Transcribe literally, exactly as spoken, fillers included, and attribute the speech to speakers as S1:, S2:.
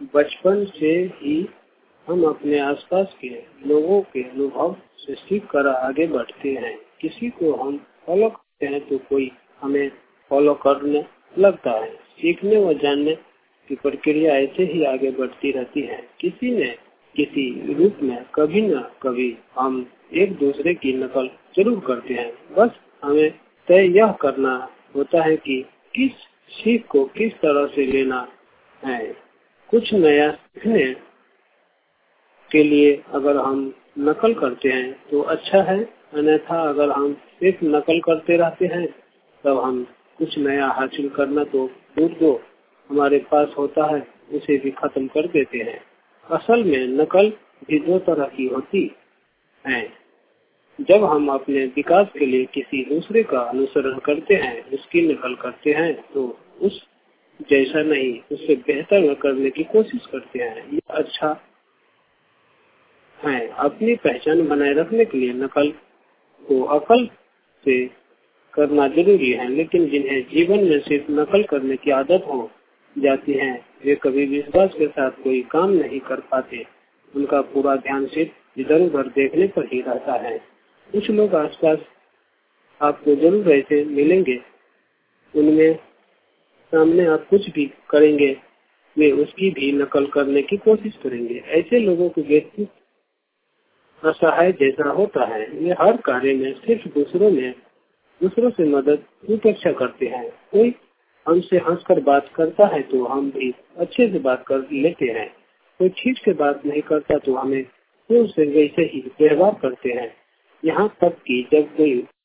S1: बचपन से ही हम अपने आसपास के लोगों के अनुभव से सीख कर आगे बढ़ते हैं। किसी को हम फॉलो करते हैं तो कोई हमें फॉलो करने लगता है। सीखने व जानने की प्रक्रिया ऐसे ही आगे बढ़ती रहती है। किसी न किसी रूप में कभी न कभी हम एक दूसरे की नकल जरूर करते हैं। बस हमें तय यह करना होता है कि किस सीख को किस तरह से लेना है। कुछ नया सीखने के लिए अगर हम नकल करते हैं तो अच्छा है, अन्यथा अगर हम सिर्फ नकल करते रहते हैं तब हम कुछ नया हासिल करना तो दूर दो हमारे पास होता है उसे भी खत्म कर देते हैं। असल में नकल भी दो तरह की होती है। जब हम अपने विकास के लिए किसी दूसरे का अनुसरण करते हैं, उसकी नकल करते हैं, तो उस जैसा नहीं उससे बेहतर करने की कोशिश करते हैं। यह अच्छा है। अपनी पहचान बनाए रखने के लिए नकल को अकल से करना जरूरी है, लेकिन जिन्हें जीवन में सिर्फ नकल करने की आदत हो जाती है वे कभी विश्वास के साथ कोई काम नहीं कर पाते। उनका पूरा ध्यान सिर्फ इधर उधर देखने पर ही रहता है। कुछ लोग आसपास आपको जरूर ऐसे मिलेंगे, उनमें सामने आप कुछ भी करेंगे वे उसकी भी नकल करने की कोशिश करेंगे। ऐसे लोगों को व्यक्तित्व असहाय जैसा होता है। वे हर कार्य में सिर्फ दूसरों में दूसरों से मदद की अपेक्षा करते हैं। कोई हमसे हंसकर बात करता है तो हम भी अच्छे से बात कर लेते हैं। कोई ठीक से बात नहीं करता तो हमें उससे वैसे ही व्यवहार करते हैं। यहाँ तक कि जब कोई